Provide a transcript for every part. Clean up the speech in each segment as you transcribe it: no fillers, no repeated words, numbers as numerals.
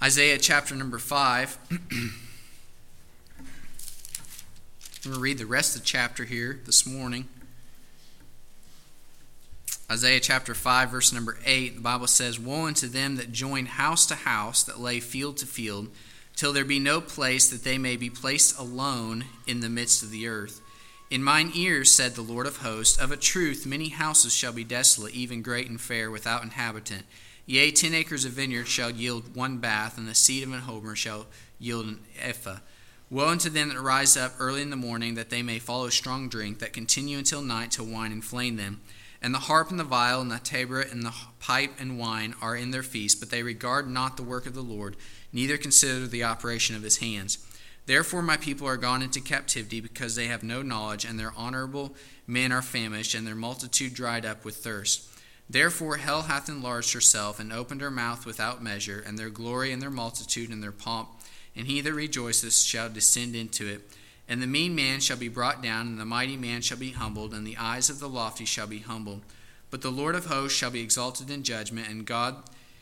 Isaiah chapter number 5. I'm going to read the rest of the chapter here this morning. Isaiah chapter 5, verse number 8, the Bible says, "Woe unto them that join house to house, that lay field to field, till there be no place that they may be placed alone in the midst of the earth. In mine ears, said the Lord of hosts, of a truth many houses shall be desolate, even great and fair, without inhabitant. Yea, 10 acres of vineyard shall yield one bath, and the seed of an homer shall yield an ephah. Woe unto them that rise up early in the morning, that they may follow strong drink, that continue until night, till wine inflame them. And the harp and the viol and the tabret and the pipe and wine are in their feast, but they regard not the work of the Lord, neither consider the operation of his hands. Therefore my people are gone into captivity, because they have no knowledge, and their honorable men are famished, and their multitude dried up with thirst. Therefore hell hath enlarged herself, and opened her mouth without measure, and their glory and their multitude and their pomp, and he that rejoiceth shall descend into it. And the mean man shall be brought down, and the mighty man shall be humbled, and the eyes of the lofty shall be humbled. But the Lord of hosts shall be exalted in judgment, and God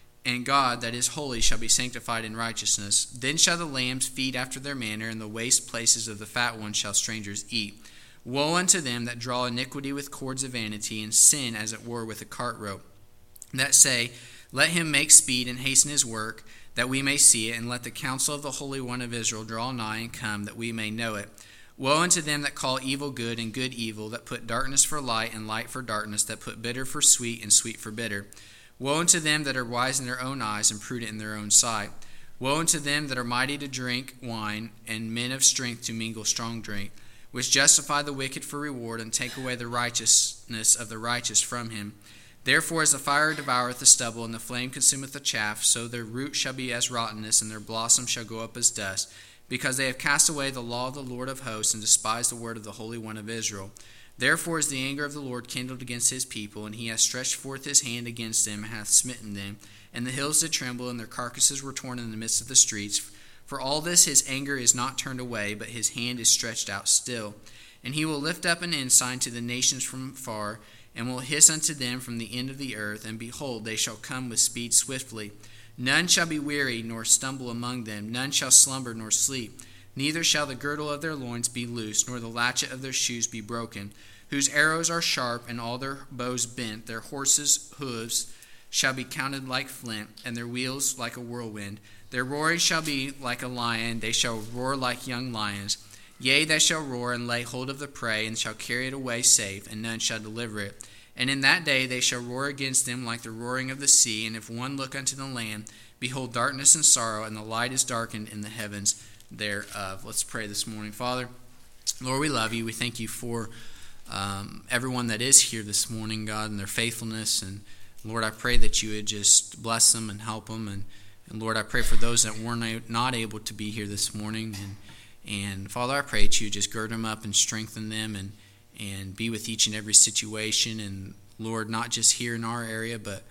that is holy shall be sanctified in righteousness. Then shall the lambs feed after their manner, and the waste places of the fat ones shall strangers eat. Woe unto them that draw iniquity with cords of vanity, and sin as it were with a cart rope, that say, Let him make speed and hasten his work, that we may see it, and let the counsel of the Holy One of Israel draw nigh and come, that we may know it. Woe unto them that call evil good and good evil, that put darkness for light and light for darkness, that put bitter for sweet and sweet for bitter. Woe unto them that are wise in their own eyes and prudent in their own sight. Woe unto them that are mighty to drink wine, and men of strength to mingle strong drink, which justify the wicked for reward, and take away the righteousness of the righteous from him. Therefore as the fire devoureth the stubble, and the flame consumeth the chaff, so their root shall be as rottenness, and their blossom shall go up as dust, because they have cast away the law of the Lord of hosts, and despised the word of the Holy One of Israel. Therefore is the anger of the Lord kindled against his people, and he hath stretched forth his hand against them, and hath smitten them. And the hills did tremble, and their carcasses were torn in the midst of the streets. For all this his anger is not turned away, but his hand is stretched out still. And he will lift up an ensign to the nations from far, and will hiss unto them from the end of the earth. And behold, they shall come with speed swiftly. None shall be weary, nor stumble among them. None shall slumber nor sleep. Neither shall the girdle of their loins be loosed, nor the latchet of their shoes be broken. Whose arrows are sharp, and all their bows bent. Their horses' hooves shall be counted like flint, and their wheels like a whirlwind. Their roaring shall be like a lion. They shall roar like young lions. Yea, they shall roar, and lay hold of the prey, and shall carry it away safe, and none shall deliver it. And in that day they shall roar against them like the roaring of the sea. And if one look unto the land, behold darkness and sorrow, and the light is darkened in the heavens thereof." Let's pray this morning. Father, Lord, we love you. We thank you for everyone that is here this morning, God, and their faithfulness. And Lord, I pray that you would just bless them and help them. And Lord, I pray for those that were not able to be here this morning. And Father, I pray that you just gird them up and strengthen them, and be with each and every situation. And Lord, not just here in our area, but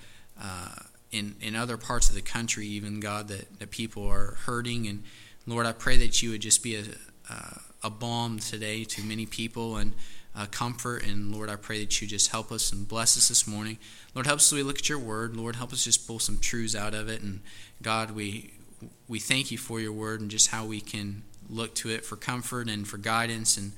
in other parts of the country even, God, that people are hurting. And Lord, I pray that you would just be a balm today to many people, and comfort. And Lord, I pray that you just help us and bless us this morning. Lord, help us as we look at your word. Lord, help us just pull some truths out of it. And God, we thank you for your word, and just how we can look to it for comfort and for guidance, and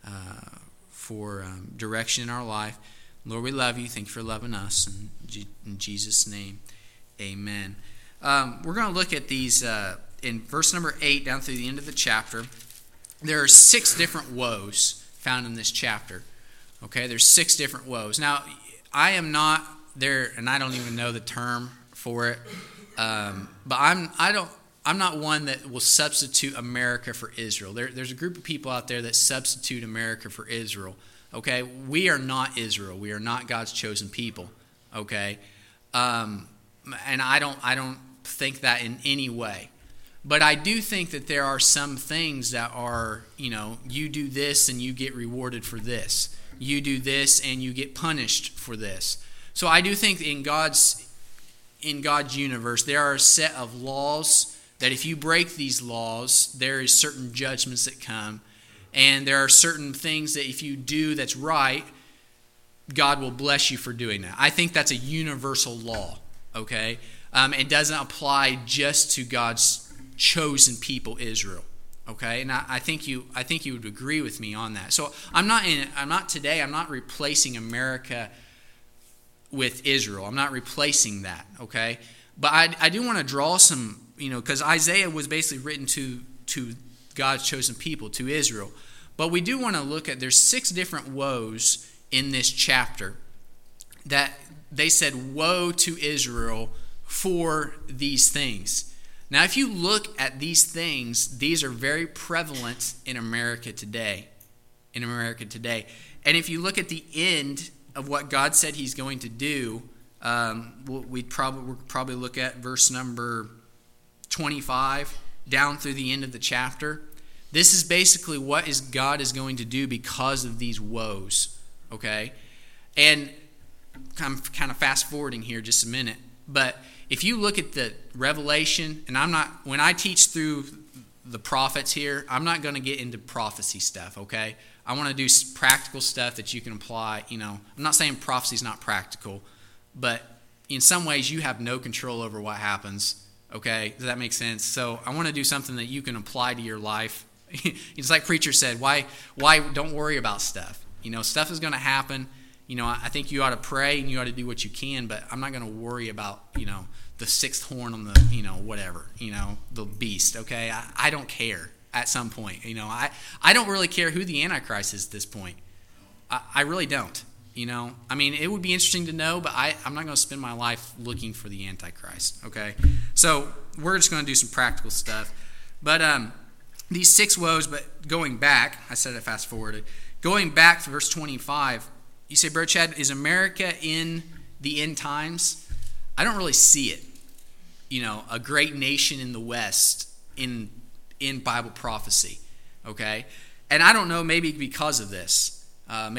for direction in our life. Lord, we love you. Thank you for loving us. In Jesus' name, amen. We're going to look at these in verse number 8 down through the end of the chapter. There are 6 different woes found in this chapter. Okay, there's 6 different woes. Now, I am not there, and I don't even know the term for it. But I'm not one that will substitute America for Israel. There's a group of people out there that substitute America for Israel. Okay, we are not Israel. We are not God's chosen people. Okay, and I don't think that in any way. But I do think that there are some things that are, you do this and you get rewarded for this. You do this and you get punished for this. So I do think in God's universe, there are a set of laws that if you break these laws, there is certain judgments that come. And there are certain things that if you do that's right, God will bless you for doing that. I think that's a universal law, okay? It doesn't apply just to God's chosen people, Israel. Okay, and I think you would agree with me on that. So I'm not replacing America with Israel. I'm not replacing that. Okay, but I do want to draw some, because Isaiah was basically written to God's chosen people, to Israel. But we do want to look at, there's 6 different woes in this chapter that they said, woe to Israel for these things. Now, if you look at these things, these are very prevalent in America today. And if you look at the end of what God said he's going to do, we'll probably look at verse number 25 down through the end of the chapter. This is basically what God is going to do because of these woes. Okay? And I'm kind of fast forwarding here just a minute, but if you look at the Revelation, and when I teach through the prophets here, I'm not going to get into prophecy stuff, okay? I want to do practical stuff that you can apply. I'm not saying prophecy is not practical, but in some ways you have no control over what happens, okay? Does that make sense? So I want to do something that you can apply to your life. It's like preacher said, why don't worry about stuff. Stuff is going to happen. I think you ought to pray and you ought to do what you can, but I'm not going to worry about, the 6th horn on the, whatever, the beast, okay? I don't care at some point. I don't really care who the Antichrist is at this point. I really don't, it would be interesting to know, but I'm not going to spend my life looking for the Antichrist, okay? So we're just going to do some practical stuff. But these 6 woes, but going back, I said it fast forwarded, going back to verse 25, you say, Brother Chad, is America in the end times? I don't really see it. A great nation in the West in Bible prophecy. Okay? And I don't know, maybe because of this. But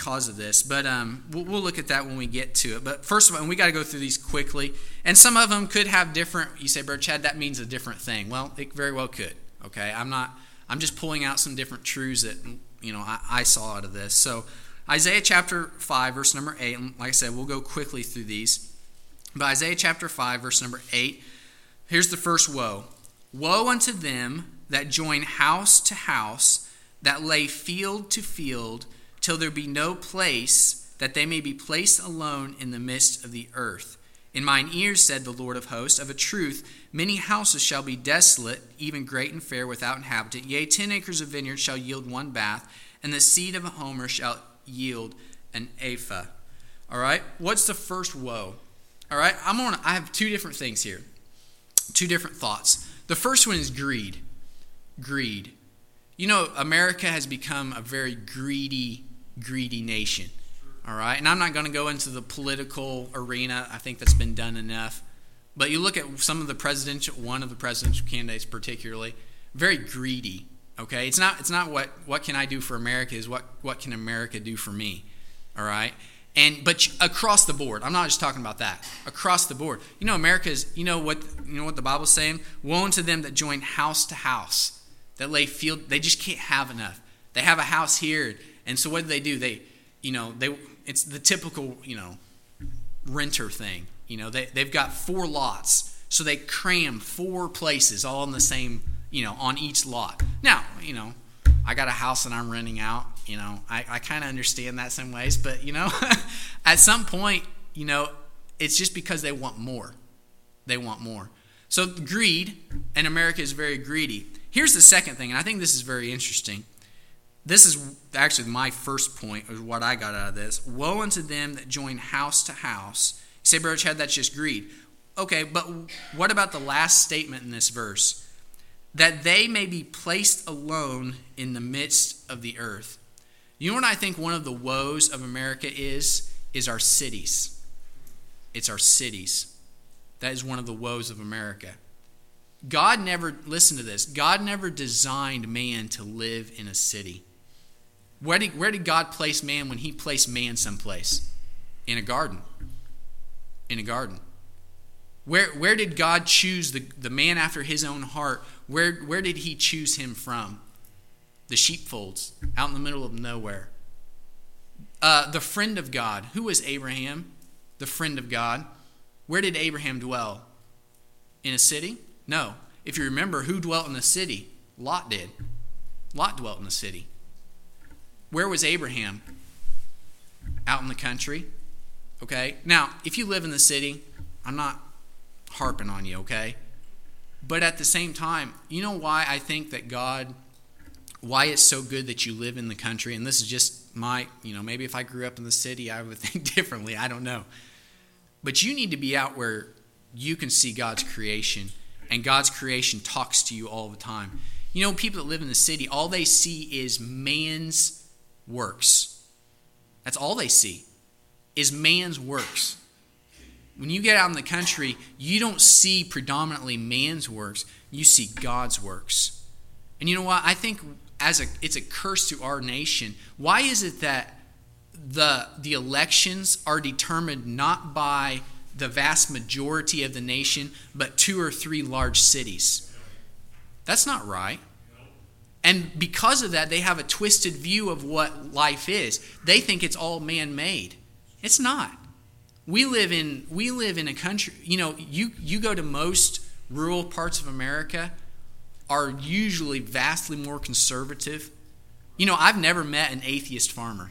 we'll look at that when we get to it. But first of all, and we got to go through these quickly. And some of them could have different, you say, Brother Chad, that means a different thing. Well, it very well could. Okay? I'm just pulling out some different truths that, I saw out of this. So, Isaiah chapter 5, verse number 8, and like I said, we'll go quickly through these. But Isaiah chapter 5, verse number 8, here's the first woe. Woe unto them that join house to house, that lay field to field, till there be no place, that they may be placed alone in the midst of the earth. In mine ears, said the Lord of hosts, of a truth, many houses shall be desolate, even great and fair, without inhabitant. Yea, 10 acres of vineyard shall yield 1 bath, and the seed of a homer shall yield an ephah. All right, what's the first woe? All right, I have 2 different things here, 2 different thoughts. The first one is greed. America has become a very greedy nation. All right, and I'm not going to go into the political arena. I think that's been done enough. But you look at one of the presidential candidates particularly, very greedy. Okay, it's not what can I do for America, is what can America do for me. All right, but across the board, I'm not just talking about that. Across the board, America is, what the Bible's saying. Woe unto them that join house to house, that lay field. They just can't have enough. They have a house here, and so what do? It's the typical renter thing. They've got 4 lots, so they cram 4 places all in the same. On each lot. Now, I got a house and I'm renting out. I kind of understand that some ways, but at some point, it's just because they want more. They want more. So greed, and America is very greedy. Here's the second thing, and I think this is very interesting. This is actually my first point, of what I got out of this. Woe unto them that join house to house. You say, Brother Chad, that's just greed. Okay, but what about the last statement in this verse? That they may be placed alone in the midst of the earth. You know what I think one of the woes of America is our cities. It's our cities. That is one of the woes of America. Listen to this, God never designed man to live in a city. Where did God place man when he placed man someplace? In a garden. In a garden. Where did God choose the man after his own heart? Where did he choose him from? The sheepfolds, out in the middle of nowhere. The friend of God. Who was Abraham? The friend of God. Where did Abraham dwell? in a city? No. If you remember, who dwelt in the city? Lot did. Lot dwelt in the city. Where was Abraham? Out in the country. Okay? Now, if you live in the city, I'm not harping on you, okay? But at the same time, you know why I think that why it's so good that you live in the country? And this is just maybe if I grew up in the city, I would think differently. I don't know. But you need to be out where you can see God's creation, and God's creation talks to you all the time. You know, people that live in the city, all they see is man's works. That's all they see, is man's works. When you get out in the country, you don't see predominantly man's works. You see God's works. And you know what? I think it's a curse to our nation. Why is it that the elections are determined not by the vast majority of the nation, but 2 or 3 large cities? That's not right. And because of that, they have a twisted view of what life is. They think it's all man-made. It's not. We live in a country, you go to most rural parts of America are usually vastly more conservative. I've never met an atheist farmer.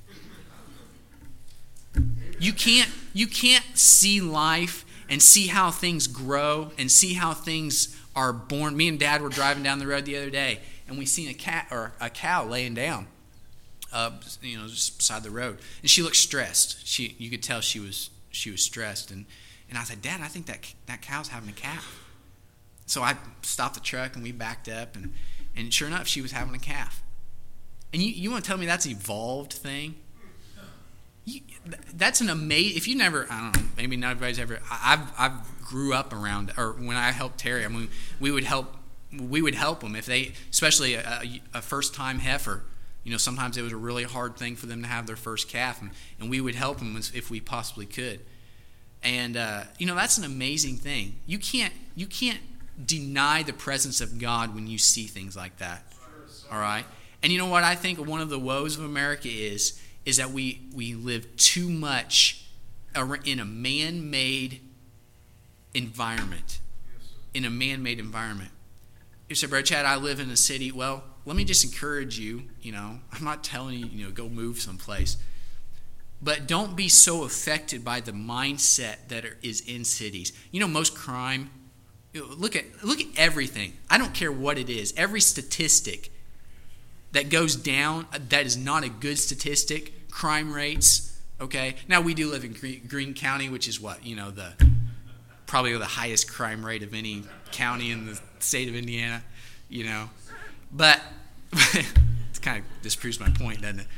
You can't see life and see how things grow and see how things are born. Me and Dad were driving down the road the other day, and we seen a cow laying down, just beside the road, and she looked stressed. You could tell she was stressed, and I said, Dad, I think that cow's having a calf. So I stopped the truck and we backed up, and sure enough, she was having a calf. And you want to tell me that's an evolved thing? That's an amazing. If you never, I don't know, maybe not everybody's ever. I've grew up around, or when I helped Terry, we would help them if they, especially a first time heifer. Sometimes it was a really hard thing for them to have their first calf, and we would help them if we possibly could. And that's an amazing thing. You can't deny the presence of God when you see things like that. All right. And you know what I think one of the woes of America is that we live too much in a man-made environment. In a man-made environment. You say, Brother Chad, I live in a city. Well, let me just encourage you. I'm not telling you, go move someplace. But don't be so affected by the mindset that is in cities. Most crime. Look at everything. I don't care what it is. Every statistic that goes down, that is not a good statistic. Crime rates. Okay. Now we do live in Greene County, which is what probably the highest crime rate of any county in the state of Indiana. But it kind of disproves my point, doesn't it?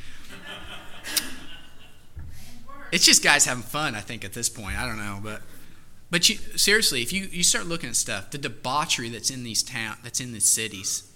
It's just guys having fun, I think, at this point. I don't know, but seriously, if you start looking at stuff, the debauchery that's in these that's in the cities,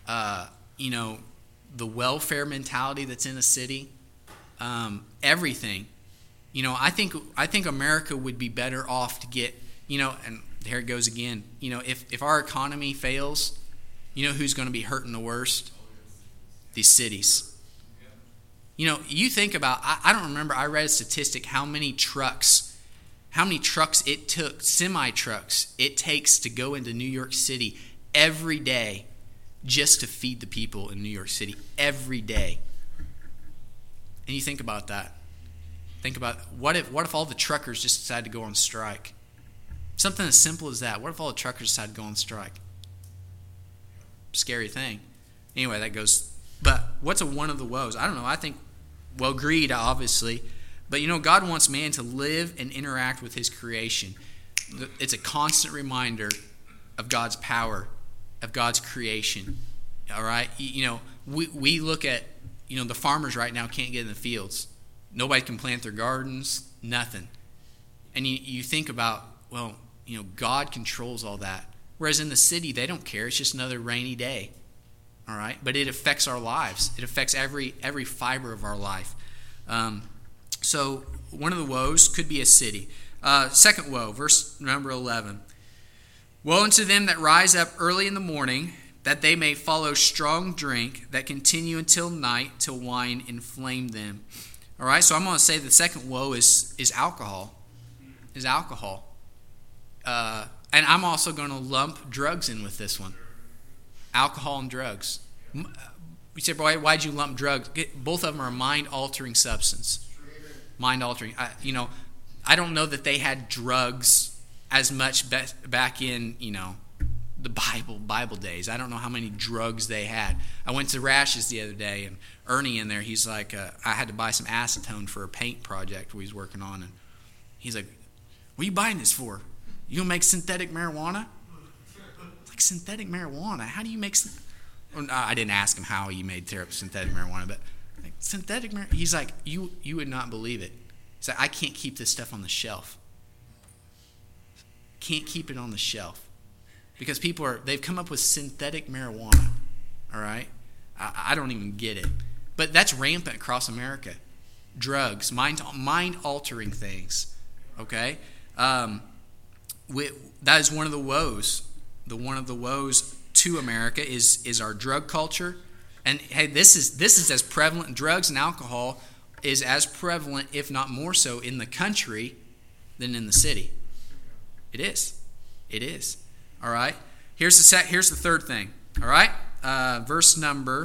the welfare mentality that's in a city, everything. I think America would be better off to get, and there it goes again. If our economy fails, who's going to be hurting the worst? These cities. You think about, I don't remember, I read a statistic how many trucks it took, semi-trucks, it takes to go into New York City every day just to feed the people in New York City every day. And you think about that. Think about, what if all the truckers just decided to go on strike? Something as simple as that. What if all the truckers decided to go on strike? Scary thing. Anyway, that goes. But what's one of the woes? I don't know. I think, greed, obviously. But God wants man to live and interact with his creation. It's a constant reminder of God's power, of God's creation. All right? We look at, the farmers right now can't get in the fields. Nobody can plant their gardens, nothing. And you think about, God controls all that. Whereas in the city, they don't care. It's just another rainy day. All right? But it affects our lives. It affects every fiber of our life. So one of the woes could be a city. Second woe, verse number 11. Woe unto them that rise up early in the morning, that they may follow strong drink, that continue until night, till wine inflame them. All right, so I'm going to say the second woe is alcohol. Is alcohol. And I'm also going to lump drugs in with this one. Alcohol and drugs. You say, boy, why'd you lump drugs? Both of them are a mind-altering substance. Mind-altering. I don't know that they had drugs as much back in, the Bible days. I don't know how many drugs they had. I went to Rash's the other day, and Ernie in there, he's like, I had to buy some acetone for a paint project we was working on. And he's like, what are you buying this for? You going to make synthetic marijuana? Like, synthetic marijuana? How do you make I didn't ask him how he made synthetic marijuana, but like, synthetic marijuana? He's like, you would not believe it. He's like, I can't keep this stuff on the shelf. Can't keep it on the shelf. Because they've come up with synthetic marijuana. All right? I don't even get it. But that's rampant across America. Drugs, mind-altering things. Okay? That is one of the woes. One of the woes to America is our drug culture. And hey, this is as prevalent. Drugs and alcohol is as prevalent, if not more so, in the country than in the city. It is. It is. All right. Here's the third thing. All right. Verse number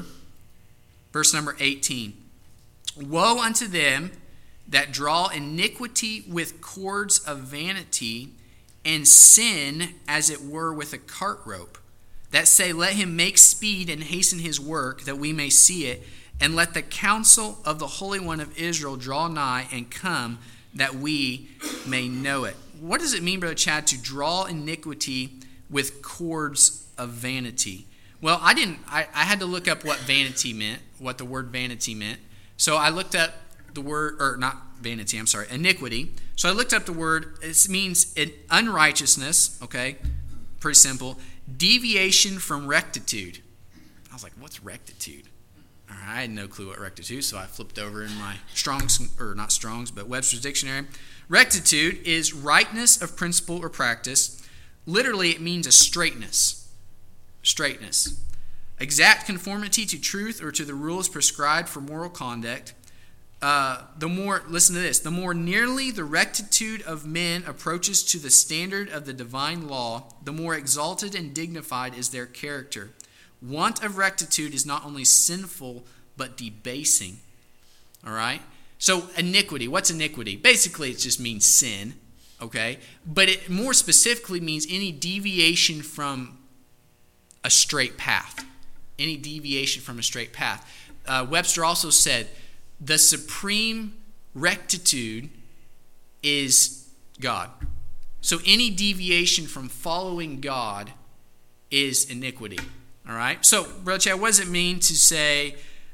18. Woe unto them that draw iniquity with cords of vanity, and sin as it were with a cart rope, that say, let him make speed and hasten his work, that we may see it, and let the counsel of the Holy One of Israel draw nigh and come, that we may know it. What does it mean, Brother Chad, to draw iniquity with cords of vanity? Well, I had to look up what vanity meant, what the word vanity meant. So I looked up the word, or not vanity, I'm sorry, iniquity. So I looked up the word. It means unrighteousness, okay, pretty simple. Deviation from rectitude. I was like, what's rectitude? All right, I had no clue what rectitude, so I flipped over in my not Strong's, but Webster's Dictionary. Rectitude is rightness of principle or practice. Literally, it means a straightness. Straightness. Exact conformity to truth or to the rules prescribed for moral conduct. Listen to this, the more nearly the rectitude of men approaches to the standard of the divine law, the more exalted and dignified is their character. Want of rectitude is not only sinful, but debasing. All right? So iniquity, what's iniquity? Basically, it just means sin, okay? But it more specifically means any deviation from a straight path. Any deviation from a straight path. Webster also said, the supreme rectitude is God. So any deviation from following God is iniquity. All right? So, Brother Chad, what does it mean to say,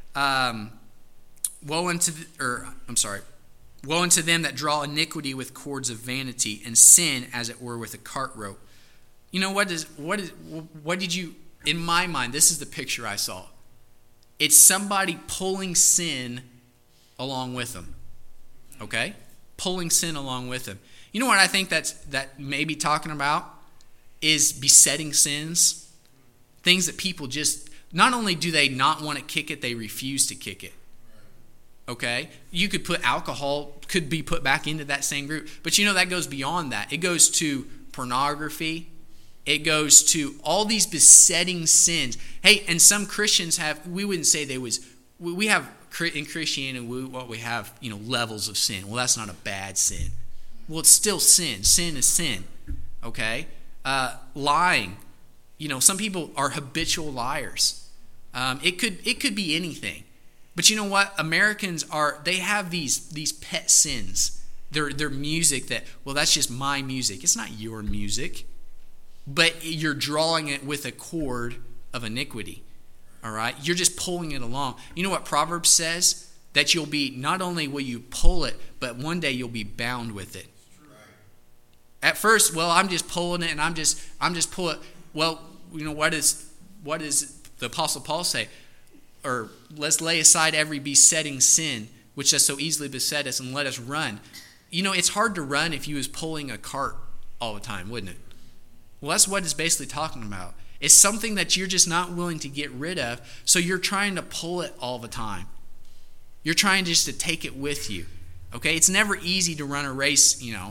woe unto them that draw iniquity with cords of vanity, and sin, as it were, with a cart rope? You know, what did you, in my mind, this is the picture I saw. It's somebody pulling sin along with them. Okay? Pulling sin along with them. You know what I think that may be talking about is besetting sins. Things that people just, not only do they not want to kick it, they refuse to kick it. Okay? You could put alcohol, could be put back into that same group. But you know, that goes beyond that. It goes to pornography. It goes to all these besetting sins. Hey, and some Christians we wouldn't say we have in Christianity, we have, levels of sin. Well, that's not a bad sin. Well, it's still sin. Sin is sin. Okay? Lying. Some people are habitual liars. It could be anything. But you know what? Americans they have these pet sins. Their music that's just my music. It's not your music. But you're drawing it with a cord of iniquity. All right? You're just pulling it along. You know what Proverbs says? That not only will you pull it, but one day you'll be bound with it. At first, I'm just pulling it and I'm just pulling it. Well, what does the Apostle Paul say? Or let's lay aside every besetting sin, which does so easily beset us, and let us run. It's hard to run if you was pulling a cart all the time, wouldn't it? Well, that's what it's basically talking about. It's something that you're just not willing to get rid of, so you're trying to pull it all the time. You're trying just to take it with you. Okay? It's never easy to run a race,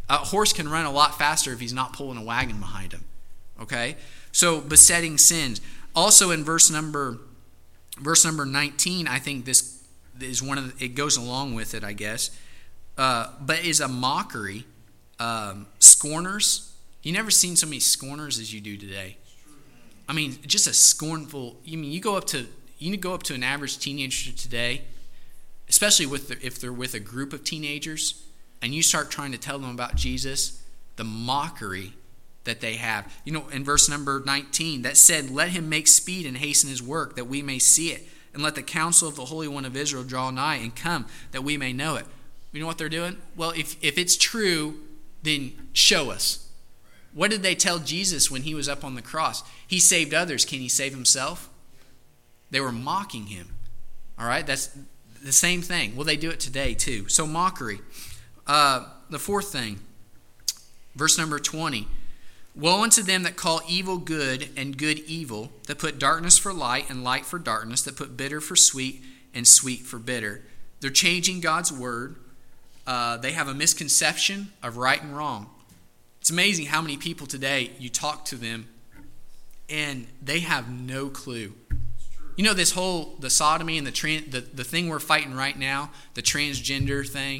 A horse can run a lot faster if he's not pulling a wagon behind him. Okay? So besetting sins. Also in verse number 19, I think this is it goes along with it, I guess. But is a mockery. Scorners. You never seen so many scorners as you do today. I mean, just a scornful. You go up to an average teenager today, especially if they're with a group of teenagers, and you start trying to tell them about Jesus, the mockery that they have. In verse number 19, that said, "Let him make speed and hasten his work, that we may see it. And let the counsel of the Holy One of Israel draw nigh and come, that we may know it." You know what they're doing? Well, if it's true, then show us. What did they tell Jesus when he was up on the cross? He saved others. Can he save himself? They were mocking him. All right? That's the same thing. Well, they do it today too. So mockery. The fourth thing, verse number 20. "Woe unto them that call evil good and good evil, that put darkness for light and light for darkness, that put bitter for sweet and sweet for bitter." They're changing God's word. They have a misconception of right and wrong. It's amazing how many people today, you talk to them, and they have no clue. The sodomy and the thing we're fighting right now, the transgender thing,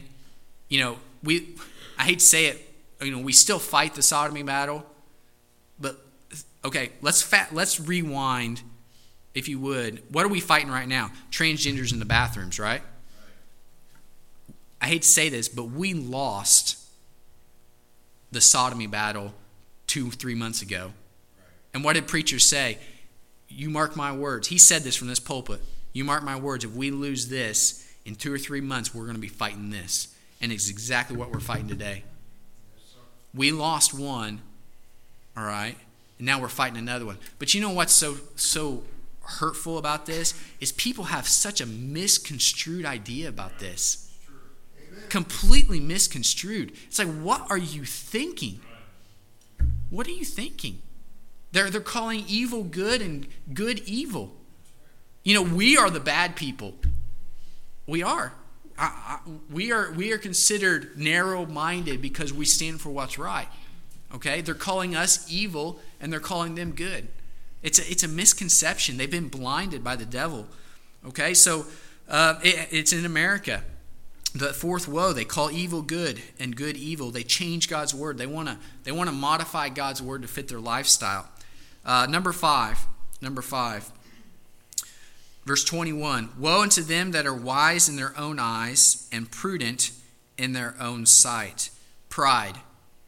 I hate to say it, we still fight the sodomy battle. But, okay, let's rewind, if you would. What are we fighting right now? Transgenders in the bathrooms, right? I hate to say this, but we lost the sodomy battle 2-3 months ago. And what did preachers say? You mark my words. He said this from this pulpit. You mark my words. If we lose this, in 2 or 3 months, we're going to be fighting this. And it's exactly what we're fighting today. We lost one. All right, and now we're fighting another one. But you know what's so hurtful about this is people have such a misconstrued idea about this. Completely misconstrued. It's like, what are you thinking? What are you thinking? They're calling evil good and good evil. We are the bad people. We are. We are considered narrow-minded because we stand for what's right. Okay, they're calling us evil and they're calling them good. It's a misconception. They've been blinded by the devil. Okay, so it's in America. The fourth woe, they call evil good and good evil. They change God's word. They want to modify God's word to fit their lifestyle. Number five, verse 21. "Woe unto them that are wise in their own eyes and prudent in their own sight." Pride.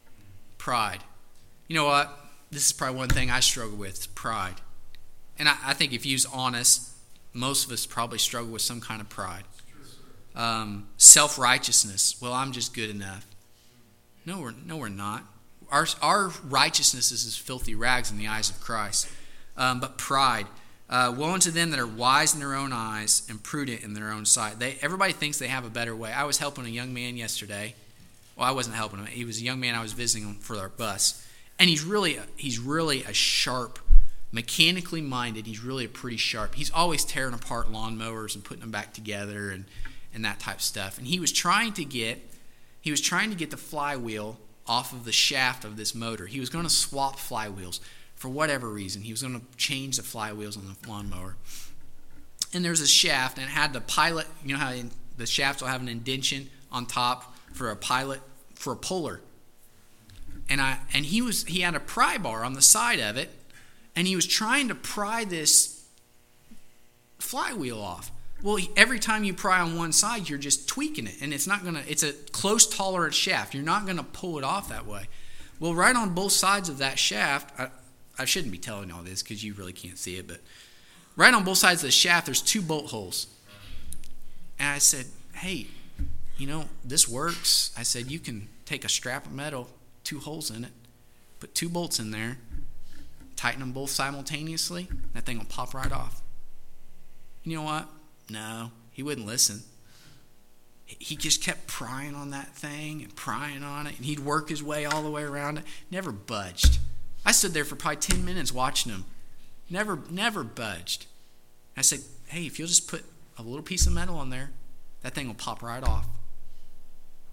You know what? This is probably one thing I struggle with, pride. And I think if you're honest, most of us probably struggle with some kind of pride. Self-righteousness. Well, I'm just good enough. No, we're not. Our righteousness is as filthy rags in the eyes of Christ. But pride. Woe unto them that are wise in their own eyes and prudent in their own sight. Everybody thinks they have a better way. I was helping a young man yesterday. Well, I wasn't helping him. He was a young man I was visiting for our bus. And he's really a sharp, mechanically minded. He's really pretty sharp. He's always tearing apart lawnmowers and putting them back together and that type of stuff. And he was trying to get the flywheel off of the shaft of this motor. He was going to swap flywheels for whatever reason. He was going to change the flywheels on the lawnmower. And there's a shaft, and it had the pilot. You know how the shafts will have an indention on top for a pilot, for a puller. And he had a pry bar on the side of it, and he was trying to pry this flywheel off. Well, every time you pry on one side, you're just tweaking it, and it's a close tolerance shaft. You're not going to pull it off that way. Well, right on both sides of that shaft, I shouldn't be telling all this because you really can't see it, but right on both sides of the shaft, there's 2 bolt holes. And I said, hey, this works. I said, you can take a strap of metal, 2 holes in it, put 2 bolts in there, tighten them both simultaneously, that thing will pop right off. You know what? No, he wouldn't listen. He just kept prying on that thing and prying on it, and he'd work his way all the way around it. Never budged. I stood there for probably 10 minutes watching him. Never budged. I said, hey, if you'll just put a little piece of metal on there, that thing will pop right off.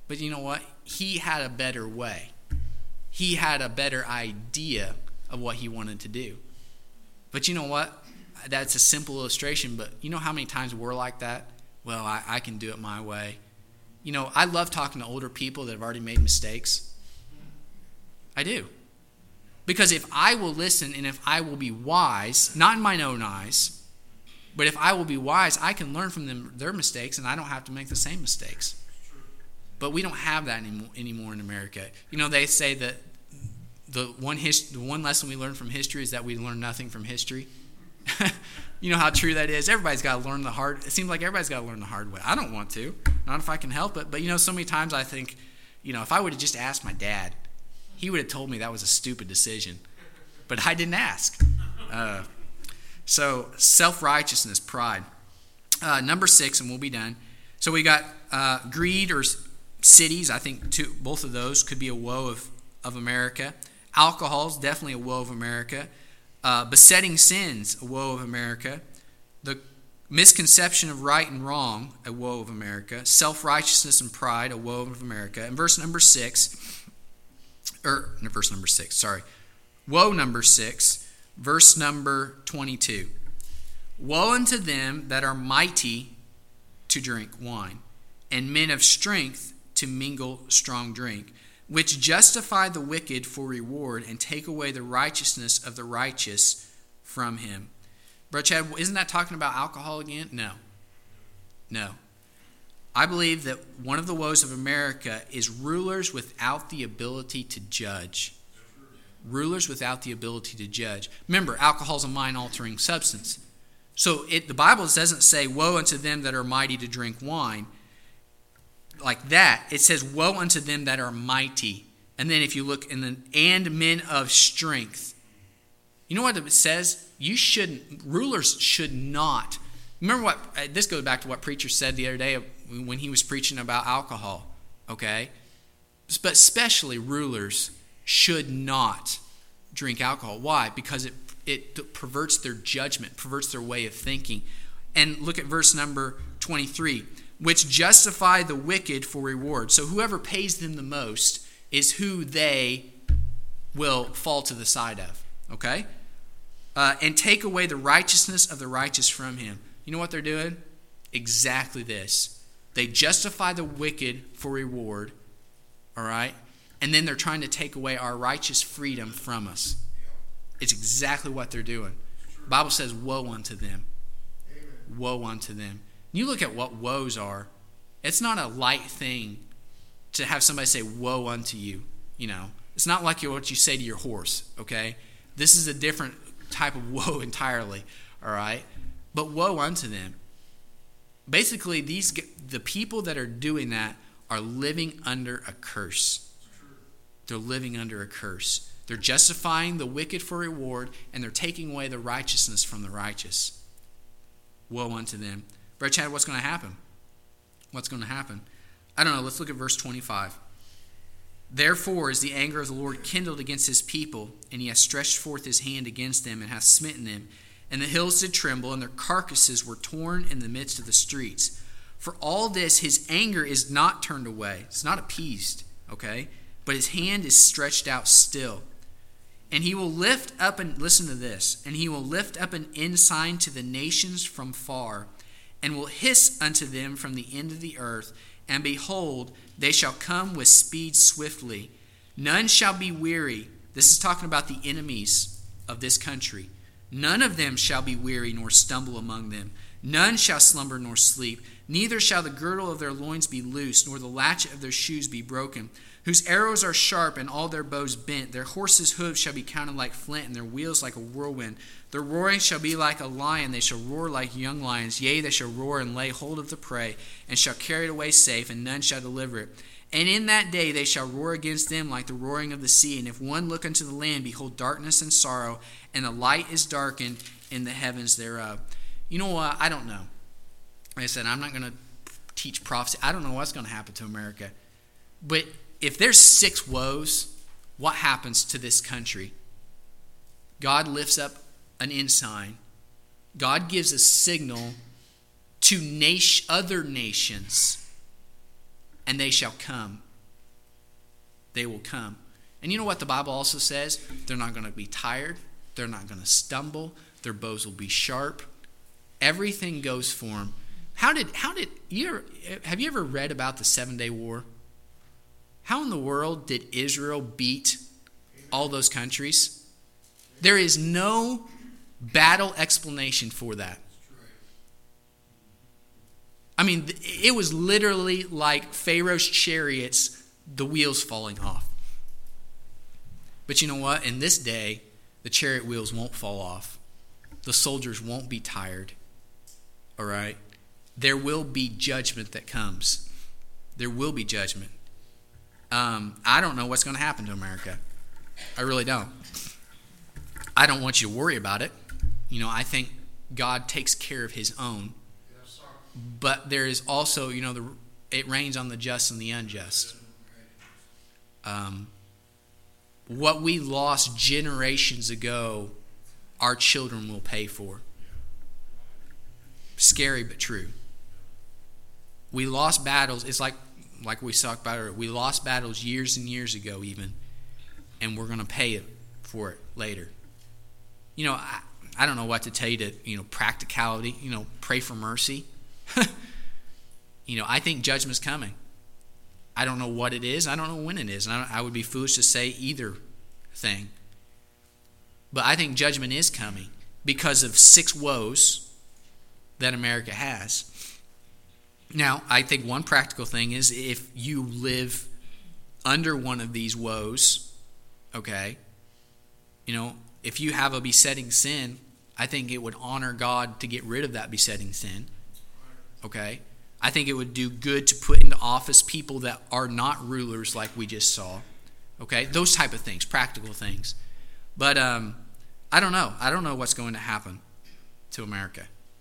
But you know what? He had a better way. He had a better idea of what he wanted to do. But you know what? That's a simple illustration, but you know how many times we're like that? Well, I can do it my way. You know, I love talking to older people that have already made mistakes. I do. Because if I will listen and if I will be wise, not in my own eyes, but if I will be wise, I can learn from them their mistakes and I don't have to make the same mistakes. But we don't have that anymore in America. You know, they say that the one lesson we learn from history is that we learn nothing from history. You know how true that is? Everybody's got to learn the hard. It seems like everybody's got to learn the hard way. I don't want to. Not if I can help it. But, you know, so many times I think, you know, if I would have just asked my dad, he would have told me that was a stupid decision. But I didn't ask. So self-righteousness, pride. Number 6, and we'll be done. So we got greed or cities. I think both of those could be a woe of America. Alcohol is definitely a woe of America. Besetting sins, a woe of America. The misconception of right and wrong, a woe of America. Self-righteousness and pride, a woe of America. And verse number 6, woe number 6, verse number 22. Woe unto them that are mighty to drink wine, and men of strength to mingle strong drink, which justify the wicked for reward and take away the righteousness of the righteous from him. Brother Chad, isn't that talking about alcohol again? No. I believe that one of the woes of America is rulers without the ability to judge. Rulers without the ability to judge. Remember, alcohol is a mind-altering substance. So the Bible doesn't say, woe unto them that are mighty to drink wine. Like that, it says, woe unto them that are mighty. And then if you look and men of strength. You know what it says? Rulers should not. Remember what, this goes back to what preacher said the other day when he was preaching about alcohol. Okay? But especially rulers should not drink alcohol. Why? Because it perverts their judgment, perverts their way of thinking. And look at verse number 23. Which justify the wicked for reward. So whoever pays them the most is who they will fall to the side of. Okay? And take away the righteousness of the righteous from him. You know what they're doing? Exactly this. They justify the wicked for reward. All right? And then they're trying to take away our righteous freedom from us. It's exactly what they're doing. The Bible says, woe unto them. Amen. Woe unto them. You look at what woes are. It's not a light thing to have somebody say, woe unto you. You know, it's not like what you say to your horse, okay? This is a different type of woe entirely, all right? But woe unto them. Basically, the people that are doing that are living under a curse. They're living under a curse. They're justifying the wicked for reward, and they're taking away the righteousness from the righteous. Woe unto them. Brother Chad, what's going to happen? What's going to happen? I don't know. Let's look at verse 25. Therefore is the anger of the Lord kindled against his people, and he hath stretched forth his hand against them, and hath smitten them. And the hills did tremble, and their carcasses were torn in the midst of the streets. For all this his anger is not turned away. It's not appeased, okay? But his hand is stretched out still. And he will lift up, and listen to this, and he will lift up an ensign to the nations from far, and will hiss unto them from the end of the earth. And behold, they shall come with speed swiftly. None shall be weary. This is talking about the enemies of this country. None of them shall be weary nor stumble among them. None shall slumber nor sleep. Neither shall the girdle of their loins be loosed, nor the latchet of their shoes be broken. Whose arrows are sharp and all their bows bent. Their horses' hooves shall be counted like flint, and their wheels like a whirlwind. Their roaring shall be like a lion. They shall roar like young lions. Yea, they shall roar and lay hold of the prey, and shall carry it away safe, and none shall deliver it. And in that day they shall roar against them like the roaring of the sea. And if one look unto the land, behold darkness and sorrow, and the light is darkened in the heavens thereof. You know what? I don't know. Like I said, I'm not going to teach prophecy. I don't know what's going to happen to America. But if there's 6 woes, what happens to this country? God lifts up an ensign. God gives a signal to other nations. and they shall come. They will come. And you know what the Bible also says? They're not going to be tired. They're not going to stumble. Their bows will be sharp. Everything goes for them. Have you ever read about the 7-Day War? How in the world did Israel beat all those countries? There is no battle explanation for that. I mean, it was literally like Pharaoh's chariots, the wheels falling off. But you know what? In this day, the chariot wheels won't fall off. The soldiers won't be tired. All right? There will be judgment that comes. There will be judgment. I don't know what's going to happen to America. I really don't. I don't want you to worry about it. You know, I think God takes care of his own. But there is also, you know, it rains on the just and the unjust. What we lost generations ago, our children will pay for. Scary but true. We lost battles. It's like we talked about earlier. We lost battles years and years ago even, and we're going to pay for it later. You know, I don't know what to tell you to, practicality, pray for mercy. I think judgment's coming. I don't know what it is. I don't know when it is. And I would be foolish to say either thing. But I think judgment is coming because of 6 woes that America has. Now, I think one practical thing is if you live under one of these woes, okay, if you have a besetting sin, I think it would honor God to get rid of that besetting sin. Okay? I think it would do good to put into office people that are not rulers like we just saw. Okay? Those type of things, practical things. But I don't know. I don't know what's going to happen to America.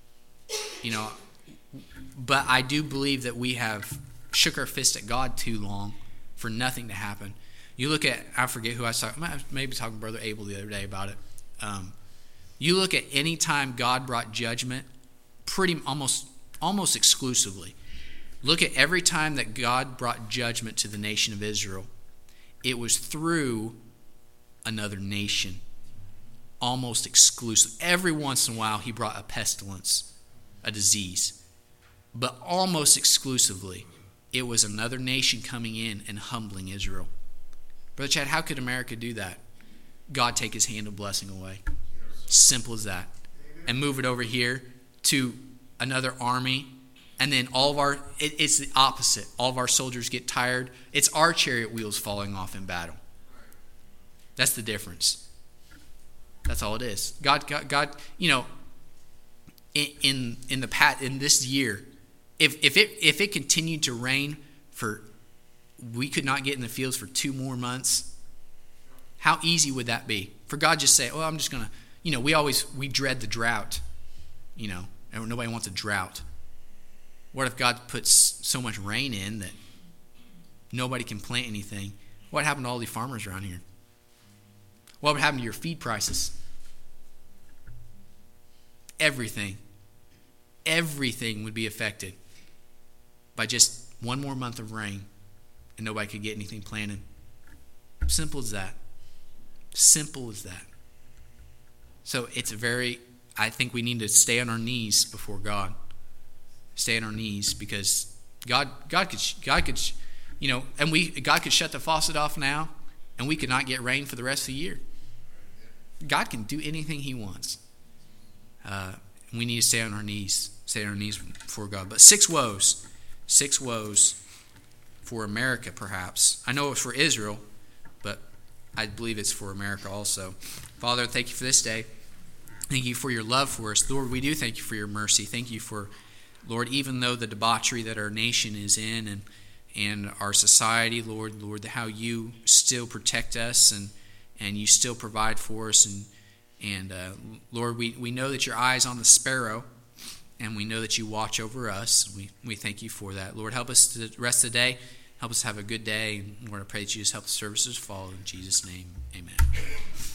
But I do believe that we have shook our fist at God too long for nothing to happen. You look at, I forget who I was talking, maybe talking to Brother Abel the other day about it. You look at any time God brought judgment, almost exclusively. Look at every time that God brought judgment to the nation of Israel. It was through another nation. Almost exclusive. Every once in a while he brought a pestilence, a disease. But almost exclusively, it was another nation coming in and humbling Israel. Brother Chad, how could America do that? God take his hand of blessing away. Simple as that. And move it over here to another army. And then it's the opposite. All of our soldiers get tired. It's our chariot wheels falling off in battle. That's the difference. That's all it is. God, in this year, if it continued to rain we could not get in the fields for 2 more months, how easy would that be? For God just say, I'm just going to, we dread the drought, and nobody wants a drought. What if God puts so much rain in that nobody can plant anything? What happened to all the farmers around here? What would happen to your feed prices? Everything would be affected by just 1 more month of rain, and nobody could get anything planted. Simple as that. Simple as that. So I think we need to stay on our knees before God. Stay on our knees because God could shut the faucet off now, and we could not get rain for the rest of the year. God can do anything he wants. We need to stay on our knees before God. But 6 woes for America, perhaps. I know it's for Israel, but I believe it's for America also. Father, thank you for this day. Thank you for your love for us. Lord, we do thank you for your mercy. Thank you for, Lord, even though the debauchery that our nation is in and our society, Lord, how you still protect us and you still provide for us. And Lord, we know that your eye is on the sparrow, and we know that you watch over us. We thank you for that. Lord, help us the rest of the day. Help us have a good day. And Lord, I pray that you just help the services follow. In Jesus' name, amen.